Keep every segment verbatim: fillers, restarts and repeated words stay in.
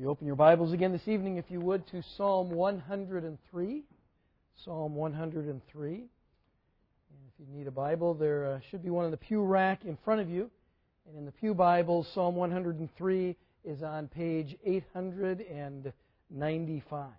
you open your Bibles again this evening, if you would, to Psalm one hundred three. Psalm one hundred three. And if you need a Bible, there uh, should be one in the pew rack in front of you. And in the pew Bible, Psalm one hundred three is on page eight hundred ninety-five.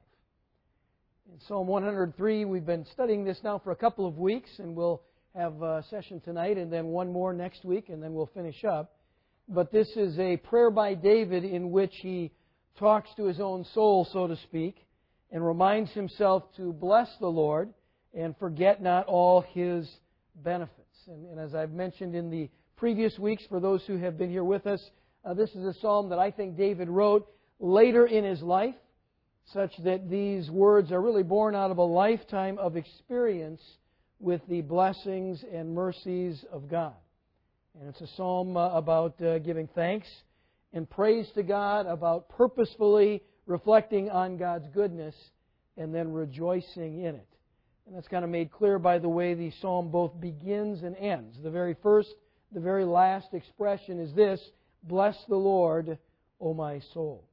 In Psalm one hundred three, we've been studying this now for a couple of weeks, and we'll have a session tonight and then one more next week, and then we'll finish up. But this is a prayer by David in which he talks to his own soul, so to speak, and reminds himself to bless the Lord and forget not all His benefits. And, and as I've mentioned in the previous weeks, for those who have been here with us, uh, this is a psalm that I think David wrote later in his life, such that these words are really born out of a lifetime of experience with the blessings and mercies of God. And it's a psalm uh, about uh, giving thanks and praise to God, about purposefully reflecting on God's goodness and then rejoicing in it. And that's kind of made clear by the way the psalm both begins and ends. The very first, the very last expression is this: "Bless the Lord, O my soul."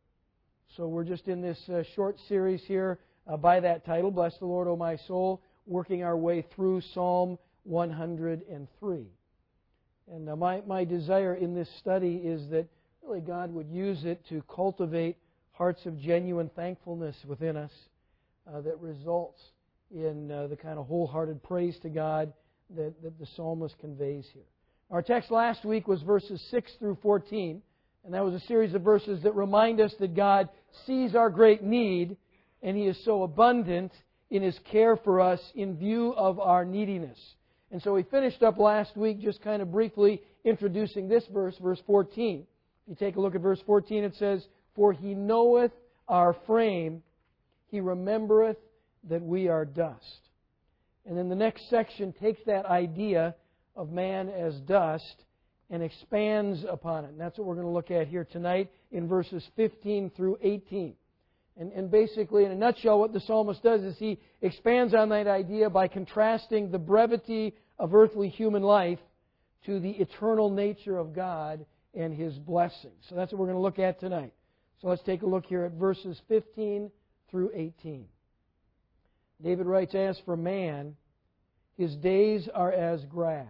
So we're just in this uh, short series here uh, by that title, "Bless the Lord, O my soul," working our way through Psalm one hundred three. And uh, my, my desire in this study is that really God would use it to cultivate hearts of genuine thankfulness within us uh, that results in uh, the kind of wholehearted praise to God that, that the psalmist conveys here. Our text last week was verses six through fourteen, and that was a series of verses that remind us that God sees our great need, and He is so abundant in His care for us in view of our neediness. And so we finished up last week just kind of briefly introducing this verse, verse fourteen. If you take a look at verse fourteen, it says, "For He knoweth our frame, He remembereth that we are dust." And then the next section takes that idea of man as dust and expands upon it. And that's what we're going to look at here tonight in verses fifteen through eighteen. And, and basically, in a nutshell, what the psalmist does is he expands on that idea by contrasting the brevity of earthly human life to the eternal nature of God and His blessings. So that's what we're going to look at tonight. So let's take a look here at verses fifteen through eighteen. David writes, "As for man, his days are as grass.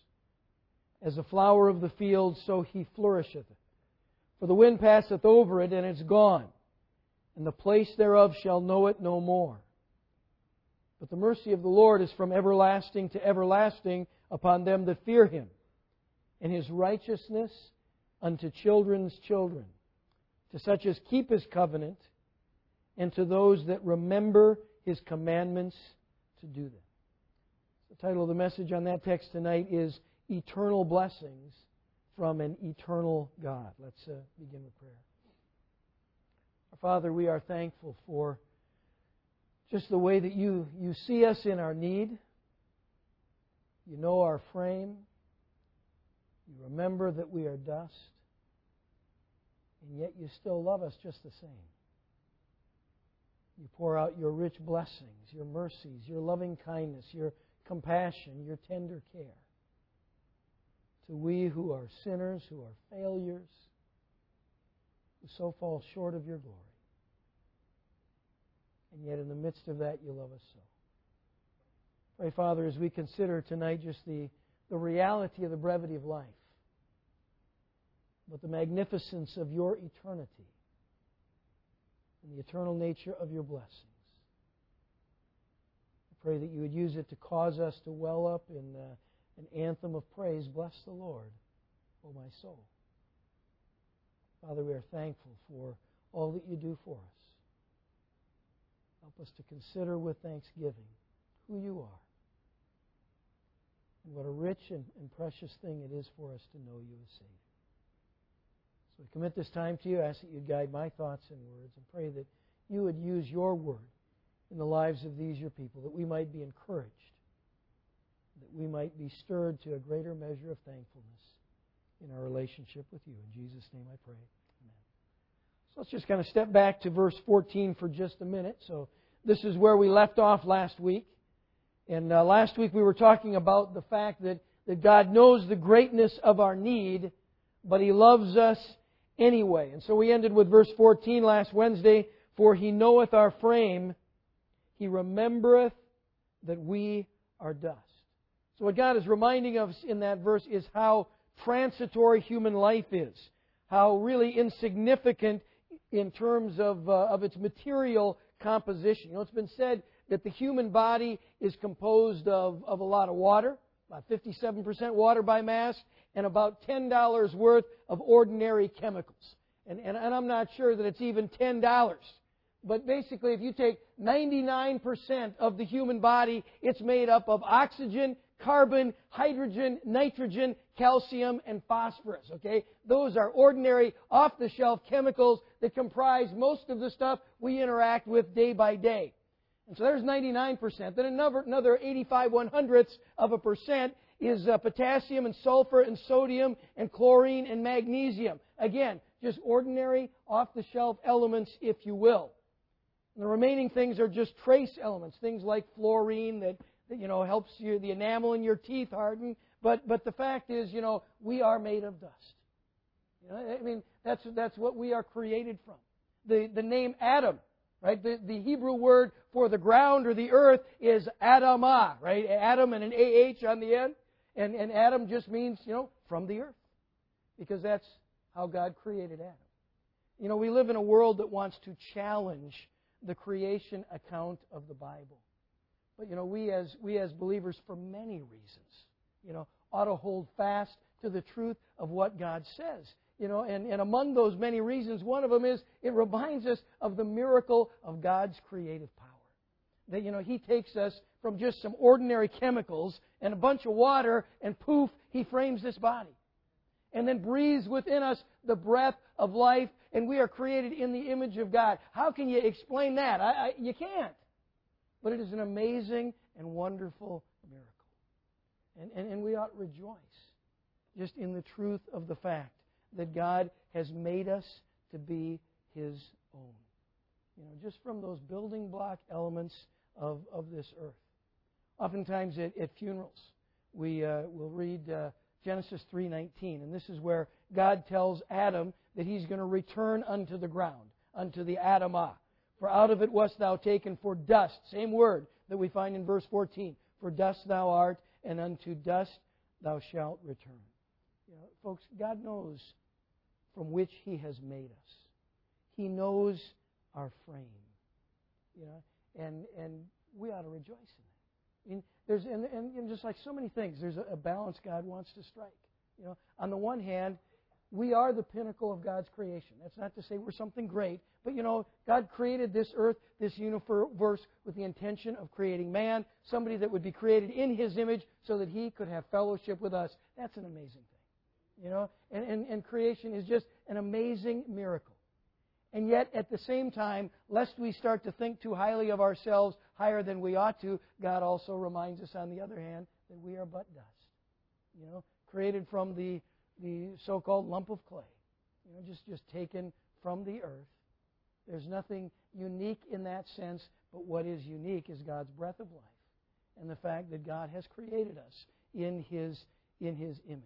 As a flower of the field, so he flourisheth. For the wind passeth over it, and it's gone, and the place thereof shall know it no more. But the mercy of the Lord is from everlasting to everlasting upon them that fear Him, and His righteousness unto children's children, to such as keep His covenant, and to those that remember His commandments to do them." The title of the message on that text tonight is "Eternal Blessings from an Eternal God." Let's uh, begin with prayer. Our Father, we are thankful for just the way that you, you see us in our need. You know our frame. You remember that we are dust. And yet you still love us just the same. You pour out your rich blessings, your mercies, your loving kindness, your compassion, your tender care to we who are sinners, who are failures, who so fall short of your glory. And yet in the midst of that, you love us so. Pray, Father, as we consider tonight just the, the reality of the brevity of life, but the magnificence of your eternity and the eternal nature of your blessings. I pray that you would use it to cause us to well up in uh, an anthem of praise. Bless the Lord, O my soul. Father, we are thankful for all that you do for us. Help us to consider with thanksgiving who you are and what a rich and, and precious thing it is for us to know you as Savior. So we commit this time to you. Ask that you'd guide my thoughts and words, and pray that you would use your word in the lives of these your people, that we might be encouraged, that we might be stirred to a greater measure of thankfulness in our relationship with you. In Jesus' name I pray. Amen. So let's just kind of step back to verse fourteen for just a minute. So this is where we left off last week. And uh, last week we were talking about the fact that, that God knows the greatness of our need, but He loves us anyway. And so we ended with verse fourteen last Wednesday. For He knoweth our frame, He remembereth that we are dust. So what God is reminding us in that verse is how transitory human life is. How really insignificant in terms of, uh, of its material composition. You know, it's been said that the human body is composed of, of a lot of water, about fifty-seven percent water by mass, and about ten dollars worth of ordinary chemicals. And, and, and I'm not sure that it's even ten dollars. But basically, if you take ninety-nine percent of the human body, it's made up of oxygen, carbon, hydrogen, nitrogen, calcium, and phosphorus. Okay? Those are ordinary, off-the-shelf chemicals that comprise most of the stuff we interact with day by day. And so there's ninety-nine percent. Then another, another eighty-five one-hundredths of a percent is uh, potassium and sulfur and sodium and chlorine and magnesium. Again, just ordinary, off-the-shelf elements, if you will. And the remaining things are just trace elements, things like fluorine that, that you know helps you, the enamel in your teeth harden. But but the fact is, you know, we are made of dust. You know, I mean, that's that's what we are created from. The the name Adam, right? The the Hebrew word for the ground or the earth is Adamah, right? Adam and an A H on the end, and and Adam just means, you know, from the earth, because that's how God created Adam. You know, we live in a world that wants to challenge the creation account of the Bible. But, you know, we as we as believers, for many reasons, you know, ought to hold fast to the truth of what God says. You know, and, and among those many reasons, one of them is it reminds us of the miracle of God's creative power. That, you know, He takes us from just some ordinary chemicals and a bunch of water, and poof, He frames this body. And then breathes within us the breath of life, and we are created in the image of God. How can you explain that? I, I, you can't. But it is an amazing and wonderful miracle. And, and, and we ought to rejoice just in the truth of the fact that God has made us to be His own. You know, just from those building block elements of, of this earth. Oftentimes at, at funerals, we uh, will read uh, Genesis three nineteen, and this is where God tells Adam that he's going to return unto the ground, unto the Adamah. For out of it wast thou taken for dust. Same word that we find in verse fourteen. For dust thou art, and unto dust thou shalt return. You know, folks, God knows from which He has made us. He knows our frame. You know, and and we ought to rejoice in that. I mean, there's and, and, and just like so many things, there's a, a balance God wants to strike. You know, on the one hand, we are the pinnacle of God's creation. That's not to say we're something great, but you know, God created this earth, this universe, with the intention of creating man, somebody that would be created in His image, so that He could have fellowship with us. That's an amazing thing, you know. And and, and creation is just an amazing miracle. And yet, at the same time, lest we start to think too highly of ourselves, higher than we ought to, God also reminds us, on the other hand, that we are but dust. You know, created from the the so-called lump of clay. You know, just, just taken from the earth. There's nothing unique in that sense, but what is unique is God's breath of life and the fact that God has created us in His, in His image.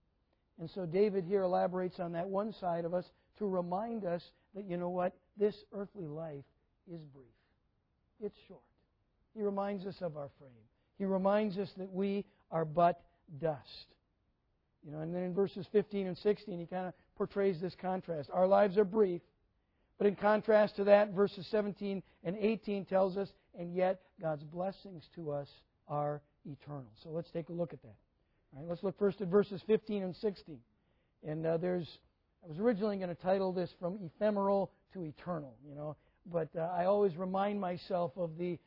And so David here elaborates on that one side of us to remind us that, you know what, this earthly life is brief. It's short. He reminds us of our frame. He reminds us that we are but dust. You know, and then in verses fifteen and sixteen, he kind of portrays this contrast. Our lives are brief, but in contrast to that, verses seventeen and eighteen tells us, and yet God's blessings to us are eternal. So let's take a look at that. All right, let's look first at verses fifteen and sixteen. And uh, there's, I was originally going to title this From Ephemeral to Eternal, you know, but uh, I always remind myself of the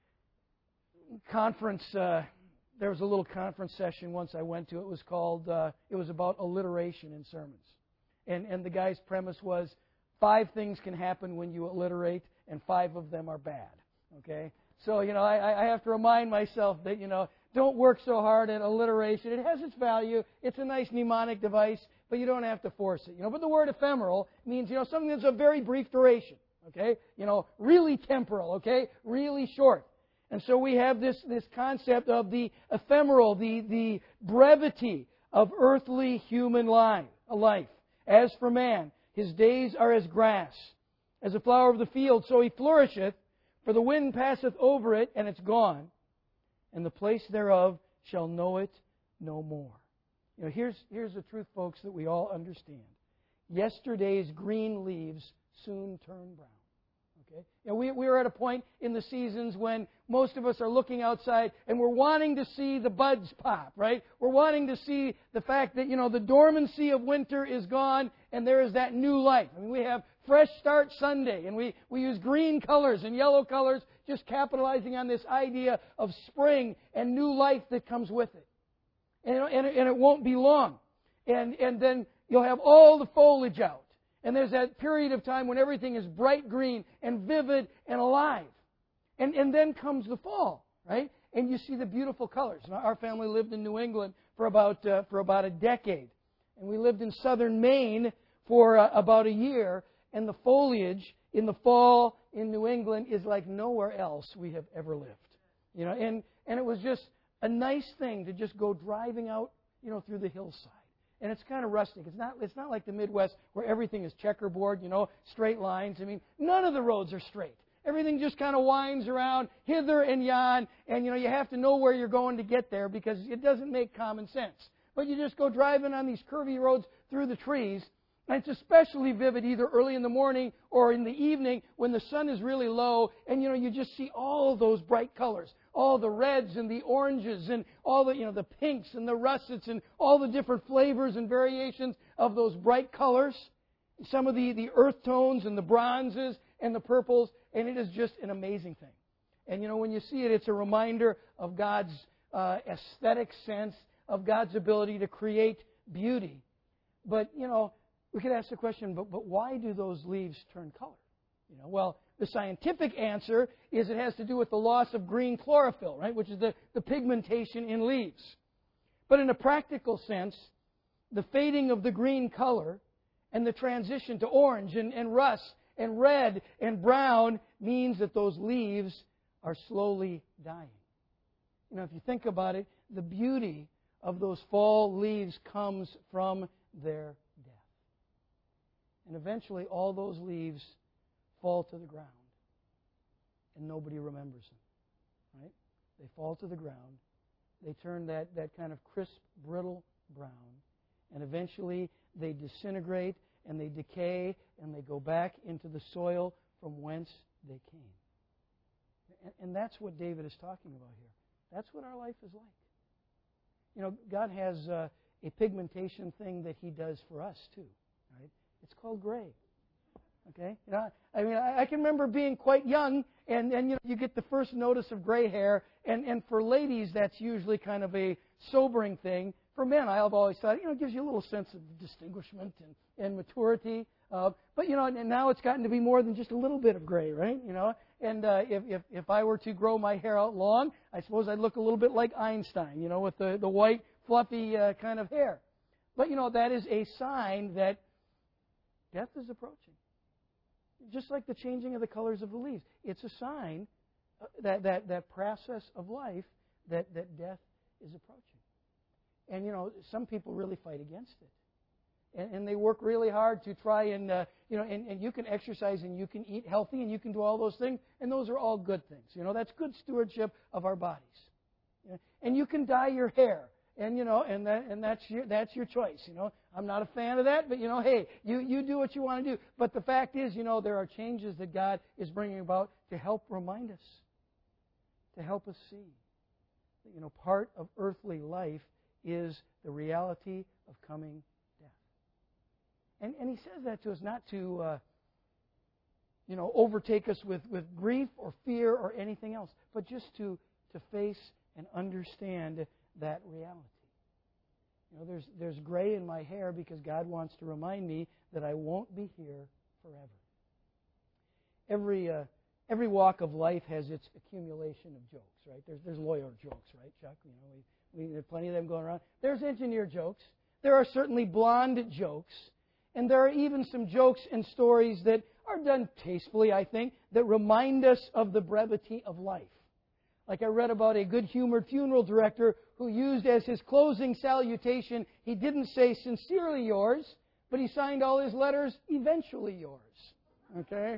conference. Uh, there was a little conference session once I went to. It was called, uh, it was about alliteration in sermons. And, and the guy's premise was, five things can happen when you alliterate, and five of them are bad. Okay? So, you know, I, I have to remind myself that, you know, don't work so hard at alliteration. It has its value. It's a nice mnemonic device, but you don't have to force it. You know, but the word ephemeral means, you know, something that's of very brief duration. Okay? You know, really temporal. Okay? Really short. And so we have this, this concept of the ephemeral, the, the brevity of earthly human life, a life. As for man, His days are as grass, as a flower of the field, so he flourisheth. For the wind passeth over it, and it's gone, and the place thereof shall know it no more. You know, here's, here's the truth, folks, that we all understand. Yesterday's green leaves soon turn brown. Okay? You know, we, we are at a point in the seasons when most of us are looking outside and we're wanting to see the buds pop, right? We're wanting to see the fact that, you know, the dormancy of winter is gone and there is that new life. I mean, we have Fresh Start Sunday, and we, we use green colors and yellow colors, just capitalizing on this idea of spring and new life that comes with it. And, and, and it won't be long. And, and then you'll have all the foliage out. And there's that period of time when everything is bright green and vivid and alive. And, and then comes the fall, right? And you see the beautiful colors. Now, our family lived in New England for about, uh, for about a decade. And we lived in southern Maine for uh, about a year. And the foliage in the fall in New England is like nowhere else we have ever lived. You know, and, and it was just a nice thing to just go driving out, you know, through the hillside. And it's kind of rustic. It's not, it's not like the Midwest where everything is checkerboard, you know, straight lines. I mean, none of the roads are straight. Everything just kind of winds around hither and yon. And, you know, you have to know where you're going to get there because it doesn't make common sense. But you just go driving on these curvy roads through the trees. And it's especially vivid either early in the morning or in the evening when the sun is really low. And, you know, you just see all those bright colors. All the reds and the oranges and all the, you know, the pinks and the russets and all the different flavors and variations of those bright colors. Some of the, the earth tones and the bronzes and the purples. And it is just an amazing thing. And, you know, when you see it, it's a reminder of God's uh, aesthetic sense, of God's ability to create beauty. But, you know, we could ask the question, but, but why do those leaves turn color? You know, well, the scientific answer is it has to do with the loss of green chlorophyll, right, which is the, the pigmentation in leaves. But in a practical sense, the fading of the green color and the transition to orange and, and rust and red and brown means that those leaves are slowly dying. You know, if you think about it, the beauty of those fall leaves comes from their death. And eventually all those leaves fall to the ground. And nobody remembers them. Right? They fall to the ground. They turn that, that kind of crisp, brittle brown. And eventually they disintegrate and they decay and they go back into the soil from whence they came. And, and that's what David is talking about here. That's what our life is like. You know, God has uh, a pigmentation thing that He does for us too. Right? It's called gray. Okay, you know, I mean, I, I can remember being quite young, and, and you know, you get the first notice of gray hair, and, and for ladies, that's usually kind of a sobering thing. For men, I've always thought, you know, it gives you a little sense of distinguishment and, and maturity. Uh, but you know, and now it's gotten to be more than just a little bit of gray, right? You know, and uh, if, if if I were to grow my hair out long, I suppose I'd look a little bit like Einstein, you know, with the the white, fluffy uh, kind of hair. But you know, that is a sign that death is approaching. Just like the changing of the colors of the leaves. It's a sign, that, that, that process of life, that, that death is approaching. And, you know, some people really fight against it. And, and they work really hard to try and, uh, you know, and, and you can exercise and you can eat healthy and you can do all those things. And those are all good things. You know, that's good stewardship of our bodies. You know? And you can dye your hair. And, you know, and that, and that's your, that's your choice, you know. I'm not a fan of that, but, you know, hey, you, you do what you want to do. But the fact is, you know, there are changes that God is bringing about to help remind us, to help us see that, you know, part of earthly life is the reality of coming death. And, and He says that to us not to, uh, you know, overtake us with, with grief or fear or anything else, but just to, to face and understand that reality. You know, there's there's gray in my hair because God wants to remind me that I won't be here forever. Every uh, every walk of life has its accumulation of jokes, right? There's there's lawyer jokes, right, Chuck? You know, we, we there's plenty of them going around. There's engineer jokes. There are certainly blonde jokes, and there are even some jokes and stories that are done tastefully, I think, that remind us of the brevity of life. Like I read about a good-humored funeral director who used as his closing salutation, he didn't say, "Sincerely yours," but he signed all his letters, eventually yours. Okay?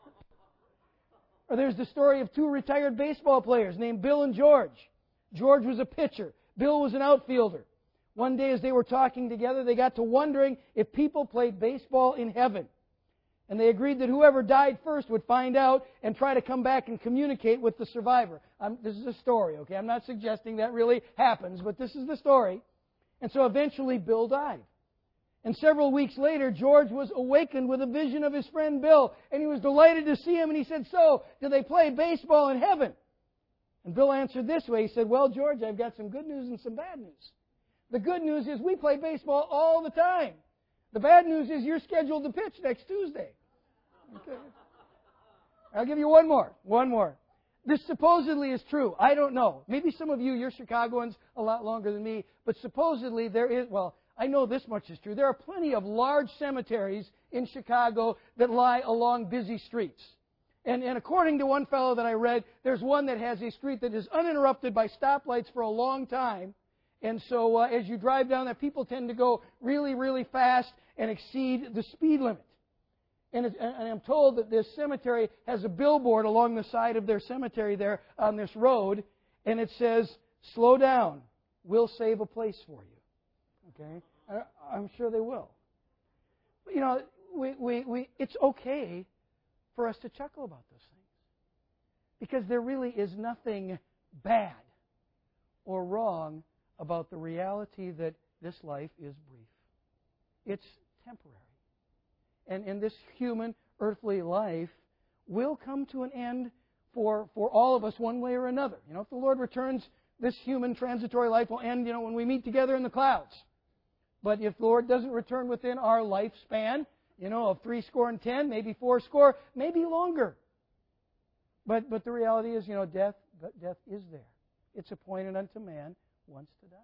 Or there's the story of two retired baseball players named Bill and George. George was a pitcher. Bill was an outfielder. One day as they were talking together, they got to wondering if people played baseball in heaven. And they agreed that whoever died first would find out and try to come back and communicate with the survivor. Um, this is a story, okay? I'm not suggesting that really happens, but this is the story. And so eventually Bill died. And several weeks later, George was awakened with a vision of his friend Bill. And he was delighted to see him. And he said, "So, do they play baseball in heaven?" And Bill answered this way. He said, "Well, George, I've got some good news and some bad news. The good news is we play baseball all the time. The bad news is you're scheduled to pitch next Tuesday." Okay. I'll give you one more. One more. This supposedly is true. I don't know. Maybe some of you, you're Chicagoans a lot longer than me. But supposedly there is, well, I know this much is true. There are plenty of large cemeteries in Chicago that lie along busy streets. And, and according to one fellow that I read, there's one that has a street that is uninterrupted by stoplights for a long time. And so uh, as you drive down there, people tend to go really, really fast and exceed the speed limit. And, it, and I'm told that this cemetery has a billboard along the side of their cemetery there on this road. And it says, "Slow down. We'll save a place for you." Okay? I, I'm sure they will. But, you know, we, we, we, it's okay for us to chuckle about those things. Because there really is nothing bad or wrong about the reality that this life is brief. It's temporary. And, and this human, earthly life will come to an end for, for all of us one way or another. You know, if the Lord returns, this human transitory life will end, you know, when we meet together in the clouds. But if the Lord doesn't return within our lifespan, you know, of three score and ten, maybe four score, maybe longer. But but the reality is, you know, death death is there. It's appointed unto man once to die.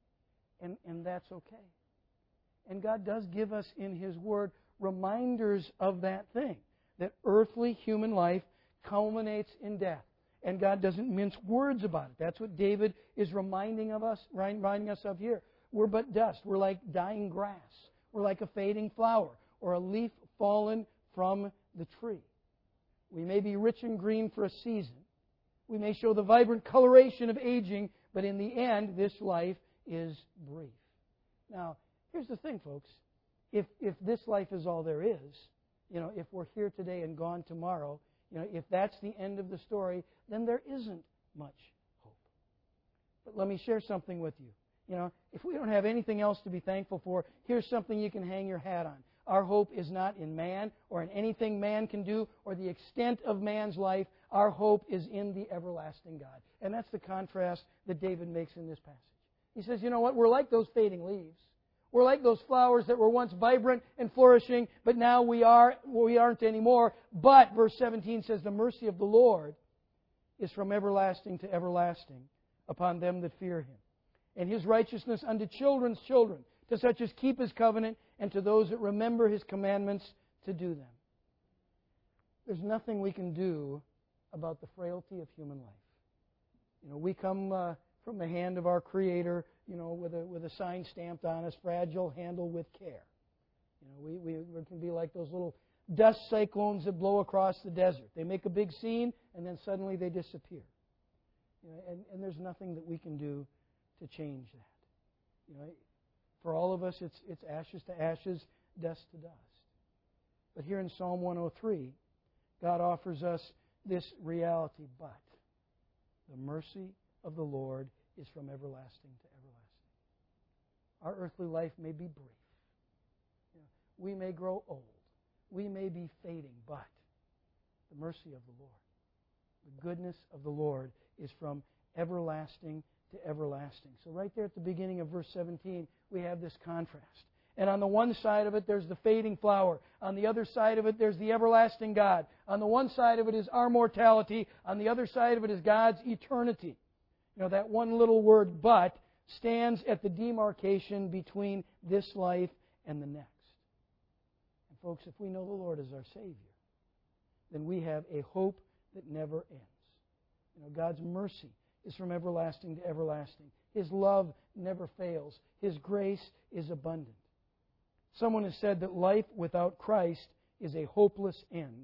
And and that's okay. And God does give us in His Word reminders of that thing, that earthly human life culminates in death. And God doesn't mince words about it. That's what David is reminding of us, reminding us of here. We're but dust. We're like dying grass. We're like a fading flower or a leaf fallen from the tree. We may be rich and green for a season. We may show the vibrant coloration of aging, but in the end, this life is brief. Now, here's the thing, folks. If if this life is all there is, you know, if we're here today and gone tomorrow, you know, if that's the end of the story, then there isn't much hope. But let me share something with you. You know, if we don't have anything else to be thankful for, here's something you can hang your hat on. Our hope is not in man or in anything man can do or the extent of man's life. Our hope is in the everlasting God. And that's the contrast that David makes in this passage. He says, you know what? We're like those fading leaves. We're like those flowers that were once vibrant and flourishing, but now we are we aren't anymore. But, verse seventeen says, the mercy of the Lord is from everlasting to everlasting upon them that fear Him, and His righteousness unto children's children, to such as keep His covenant, and to those that remember His commandments to do them. There's nothing we can do about the frailty of human life. You know, we come uh, from the hand of our Creator, you know, with a with a sign stamped on us, fragile, handle with care. You know, we, we, we can be like those little dust cyclones that blow across the desert. They make a big scene, and then suddenly they disappear. You know, and, and there's nothing that we can do to change that. You know, for all of us, it's it's ashes to ashes, dust to dust. But here in Psalm one oh three, God offers us this reality, but the mercy of the Lord is from everlasting to everlasting. Our earthly life may be brief. You know, we may grow old. We may be fading, but the mercy of the Lord, the goodness of the Lord is from everlasting to everlasting. So right there at the beginning of verse seventeen, we have this contrast. And on the one side of it, there's the fading flower. On the other side of it, there's the everlasting God. On the one side of it is our mortality. On the other side of it is God's eternity. You know, that one little word, but, stands at the demarcation between this life and the next. And folks, if we know the Lord as our Savior, then we have a hope that never ends. You know, God's mercy is from everlasting to everlasting. His love never fails. His grace is abundant. Someone has said that life without Christ is a hopeless end,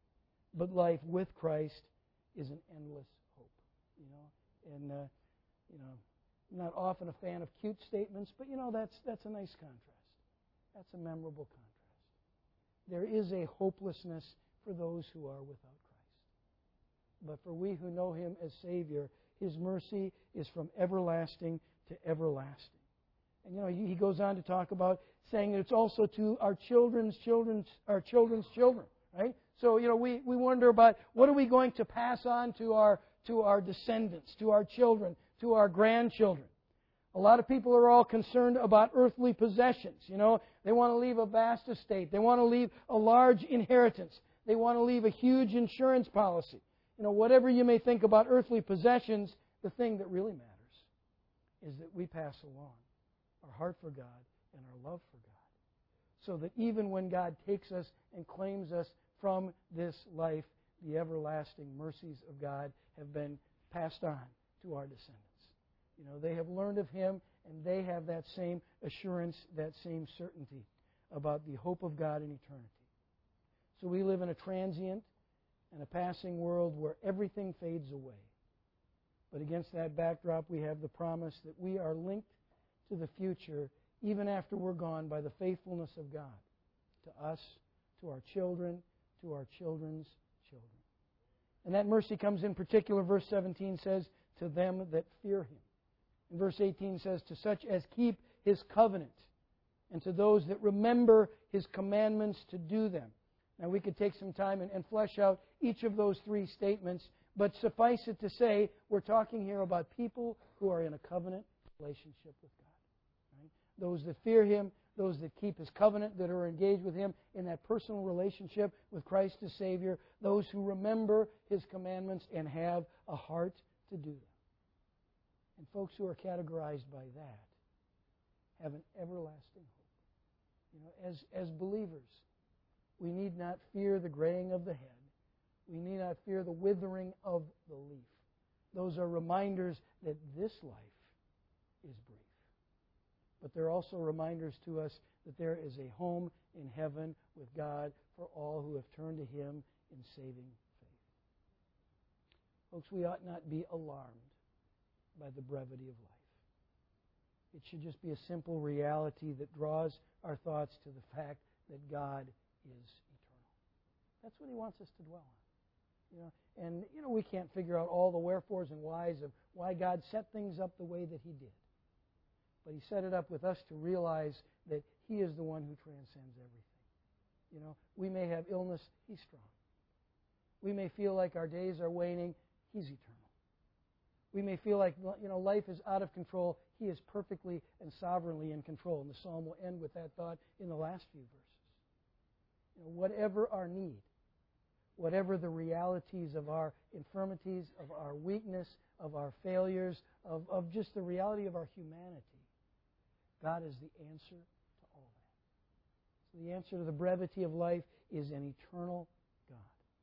but life with Christ is an endless hope. You know, and uh, you know, I'm not often a fan of cute statements, but you know that's that's a nice contrast. That's a memorable contrast. There is a hopelessness for those who are without Christ, but for we who know Him as Savior, His mercy is from everlasting to everlasting. And you know, he goes on to talk about saying that it's also to our children's children's our children's children, right? So you know, we, we wonder about what are we going to pass on to our to our descendants, to our children, to our grandchildren. A lot of people are all concerned about earthly possessions. You know, they want to leave a vast estate. They want to leave a large inheritance. They want to leave a huge insurance policy. You know, whatever you may think about earthly possessions, the thing that really matters is that we pass along our heart for God and our love for God, so that even when God takes us and claims us from this life, the everlasting mercies of God have been passed on to our descendants. You know, they have learned of Him, and they have that same assurance, that same certainty about the hope of God in eternity. So we live in a transient and a passing world where everything fades away. But against that backdrop, we have the promise that we are linked to the future, even after we're gone, by the faithfulness of God to us, to our children, to our children's children. And that mercy comes in particular, verse seventeen says, to them that fear Him. And verse eighteen says, to such as keep His covenant, and to those that remember His commandments to do them. Now we could take some time and, and flesh out each of those three statements, but suffice it to say, we're talking here about people who are in a covenant relationship with God. Those that fear Him, those that keep His covenant, that are engaged with Him in that personal relationship with Christ as Savior, those who remember His commandments and have a heart to do them. And folks who are categorized by that have an everlasting hope. You know, as, as believers, we need not fear the graying of the head. We need not fear the withering of the leaf. Those are reminders that this life is brief. But they're also reminders to us that there is a home in heaven with God for all who have turned to Him in saving faith. Folks, we ought not be alarmed by the brevity of life. It should just be a simple reality that draws our thoughts to the fact that God is eternal. That's what He wants us to dwell on. You know, and you know, we can't figure out all the wherefores and whys of why God set things up the way that He did. But He set it up with us to realize that He is the one who transcends everything. You know, we may have illness, He's strong. We may feel like our days are waning, He's eternal. We may feel like, you know, life is out of control, He is perfectly and sovereignly in control. And the psalm will end with that thought in the last few verses. You know, whatever our need, whatever the realities of our infirmities, of our weakness, of our failures, of, of just the reality of our humanity, God is the answer to all that. So the answer to the brevity of life is an eternal God.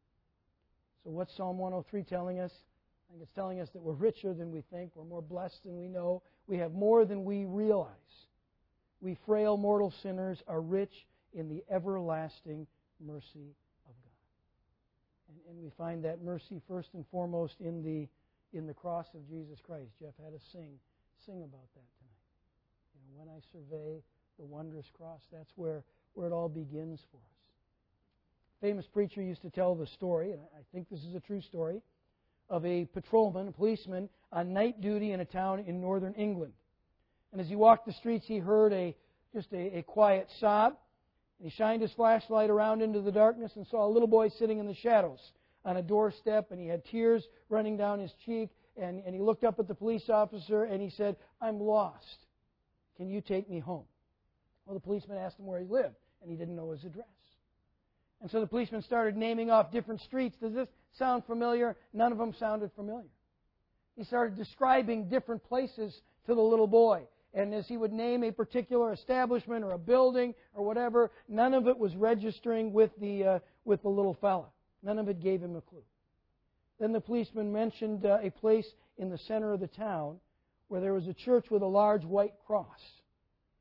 So what's Psalm one oh three telling us? I think it's telling us that we're richer than we think, we're more blessed than we know, we have more than we realize. We frail mortal sinners are rich in the everlasting mercy of God. And, and we find that mercy first and foremost in the in the cross of Jesus Christ. Jeff had us sing, sing about that tonight. You know, when I survey the wondrous cross, that's where, where it all begins for us. A famous preacher used to tell the story, and I think this is a true story, of a patrolman, a policeman, on night duty in a town in northern England. And as he walked the streets, he heard a just a, a quiet sob. And he shined his flashlight around into the darkness and saw a little boy sitting in the shadows on a doorstep, and he had tears running down his cheek. And, and he looked up at the police officer, and he said, "I'm lost. Can you take me home?" Well, the policeman asked him where he lived, and he didn't know his address. And so the policeman started naming off different streets. Does this sound familiar? None of them sounded familiar. He started describing different places to the little boy. And as he would name a particular establishment or a building or whatever, none of it was registering with the, uh, with the little fella. None of it gave him a clue. Then the policeman mentioned uh, a place in the center of the town where there was a church with a large white cross.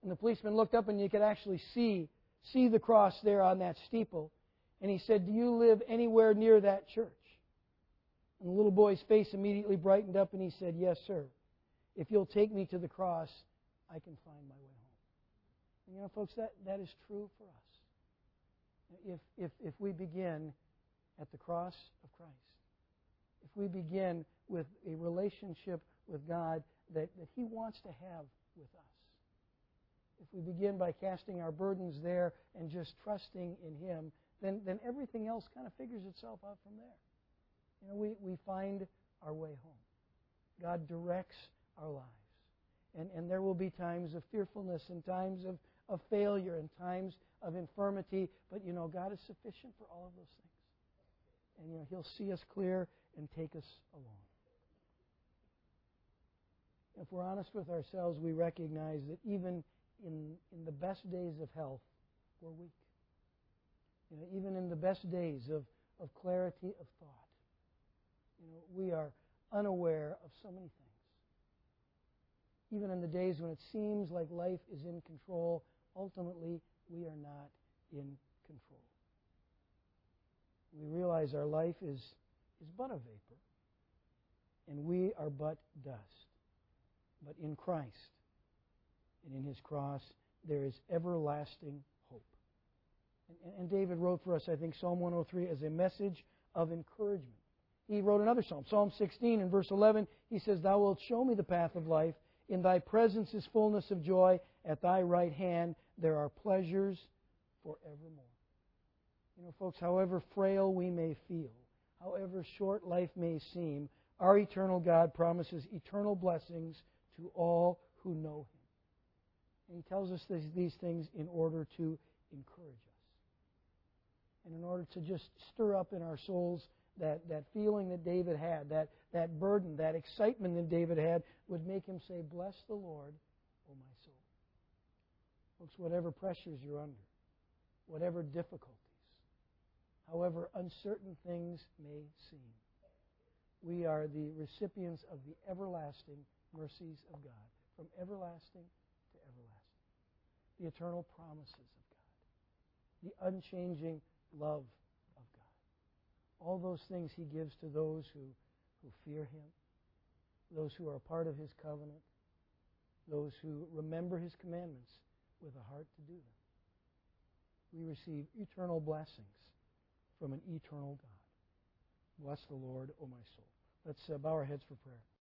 And the policeman looked up and you could actually see, see the cross there on that steeple. And he said, "Do you live anywhere near that church?" And the little boy's face immediately brightened up and he said, "Yes, sir. If you'll take me to the cross, I can find my way home." And you know, folks, that, that is true for us. If, if, if we begin at the cross of Christ, if we begin with a relationship with God that, that He wants to have with us, if we begin by casting our burdens there and just trusting in Him, then, then everything else kind of figures itself out from there. You know, we, we find our way home. God directs our lives. And, and there will be times of fearfulness and times of, of failure and times of infirmity. But, you know, God is sufficient for all of those things. And, you know, He'll see us clear and take us along. If we're honest with ourselves, we recognize that even in, in the best days of health, we're weak. You know, even in the best days of, of clarity of thought, you know, we are unaware of so many things. Even in the days when it seems like life is in control, ultimately we are not in control. We realize our life is, is but a vapor, and we are but dust. But in Christ and in His cross, there is everlasting hope. And, and David wrote for us, I think, Psalm one oh three as a message of encouragement. He wrote another psalm, Psalm sixteen, in verse eleven. He says, "Thou wilt show me the path of life. In Thy presence is fullness of joy. At Thy right hand there are pleasures forevermore." You know, folks, however frail we may feel, however short life may seem, our eternal God promises eternal blessings to all who know Him. And He tells us these, these things in order to encourage us. And in order to just stir up in our souls that, that feeling that David had, that, that burden, that excitement that David had, would make him say, "Bless the Lord, O my soul." Folks, whatever pressures you're under, whatever difficulties, however uncertain things may seem, we are the recipients of the everlasting mercies of God, from everlasting to everlasting. The eternal promises of God, the unchanging love of God. All those things He gives to those who, who fear Him, those who are a part of His covenant, those who remember His commandments with a heart to do them. We receive eternal blessings from an eternal God. Bless the Lord, O my soul. Let's uh, bow our heads for prayer.